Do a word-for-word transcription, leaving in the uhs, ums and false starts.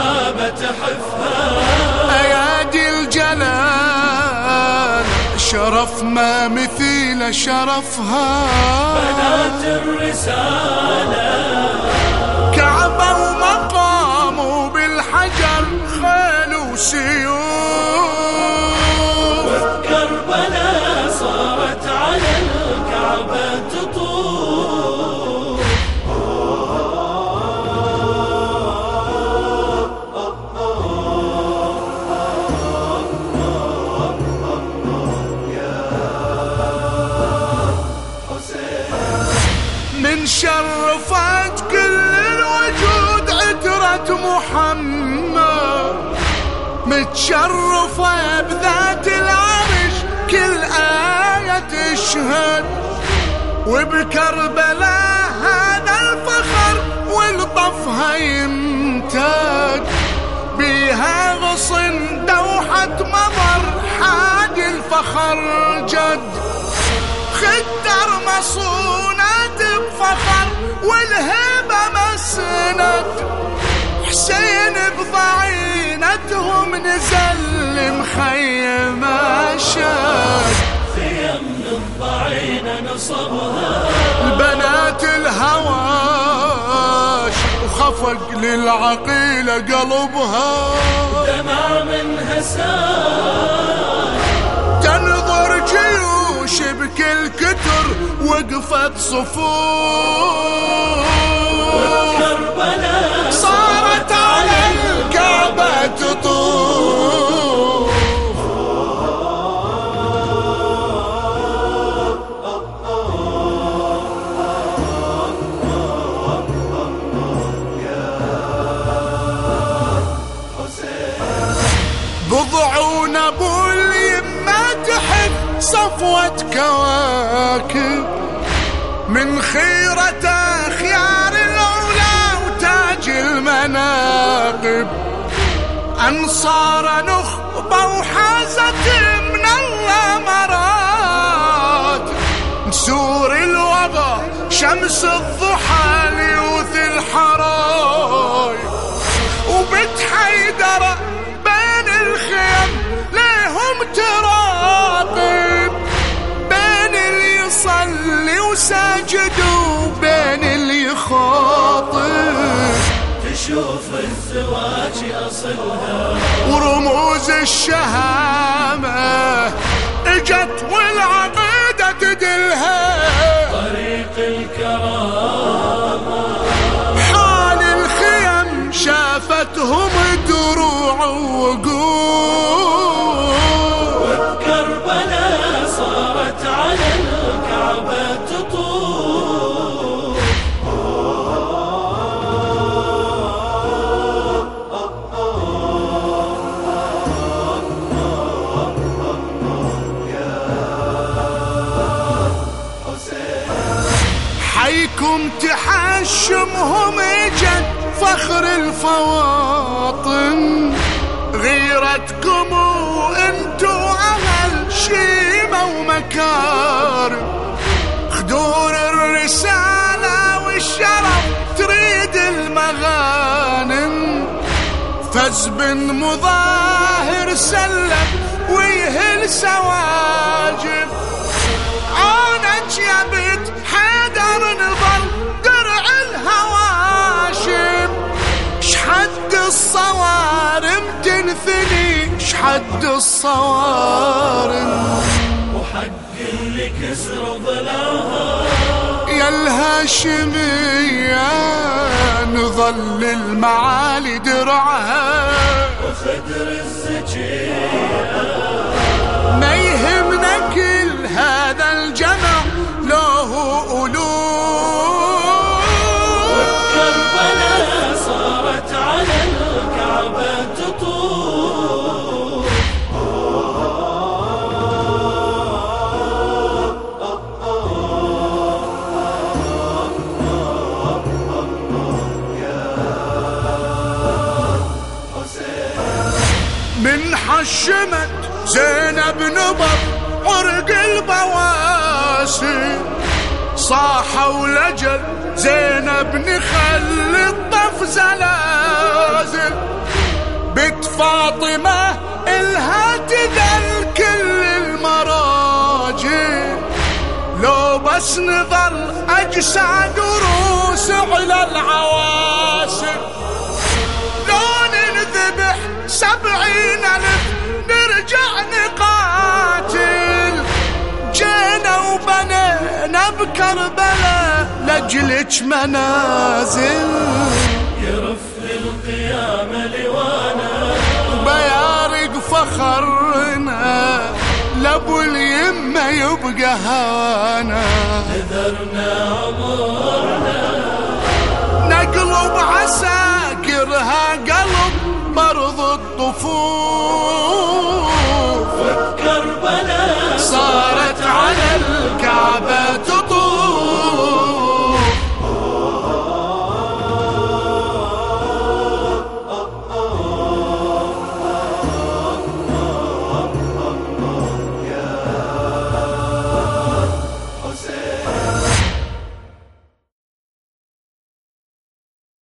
الكعبة تحفها. أيادي الجلال شرف ما مثيل شرفها. بنات الرسالة كعبة ومقام بالحجر خيل وسيوف. وبكربلاء صارت على الكعبة تطوف. من شرفت كل الوجود عترة محمد. متشرفة بذات العرش كل آية تشهد. وبكربلاء هذا الفخر والطفها يمتد. بيها غصن دوحة مضر حاد الفخر جد. خدر مصونة بفخر والهبة مسند. حسين بضعينتهم نزل مخيم أشد. خيم من الضعينة نصبها. البنات الهواش وخفق للعقيلة قلبها. دمع من هسان تنظر جيوش بكل كتر وقفت صفوف. وبكربلاء صارت على الكعبة تطوف. بضعون ابو اليمة تحت صفوة كواكب. من خيرة خيار العلا وتاج المناقب. أنصار نخبة وحازت من الله مرات. نسور الوغى شمس الضحى ليوث الحراي. وبت حيدر بين الخيم ليهم تراقب. بين اللي يصلي وساجد وبين اللي يخاطب. تشوف الزواج أصلها ورموز الشهامة اجت والعقيدة تدلها. طريق الكرامة حال الخيم شافتهم دروع وقوف. وبكربلاء صارت على الكعبة تطوف. حيكم تحشمهم اجت فخر الفواطن. غيرتكم وانتو اهل شيمة ومكارم. خدور الرسالة والشرف تريد المغانم. فز بن مظاهر سلم ويهل سواجب. عونك يا بنت حيدر نظل درع الهواشم. شحد الصوارم تنثني شحد الصوارم. وحق اللي كسر ضلعها يا الهاشمية نظل المعالي درعها. وخدر الزكية ما يهمنا كل هذا الجمع له ألوف. وبكربلاء صارت على الكعبة تطوف. من حشمت زينب نبض عرق البواسي. صاح ولجل زينب نخلي الطف زلازل. فاطمة إلها تذل كل المراجل، لو بس نظل أجساد وروس على العواسل، لو نذبح سبعين ألف نرجع نقاتل، جينا وبنينا بكربلاء لأجلك منازل، يرف للقيامة لوانا بيارق فخرنا لابو اليمة يبقى هوانا، نذرنا عمرنا نقلب عساكرها قلب مرض الطفولة،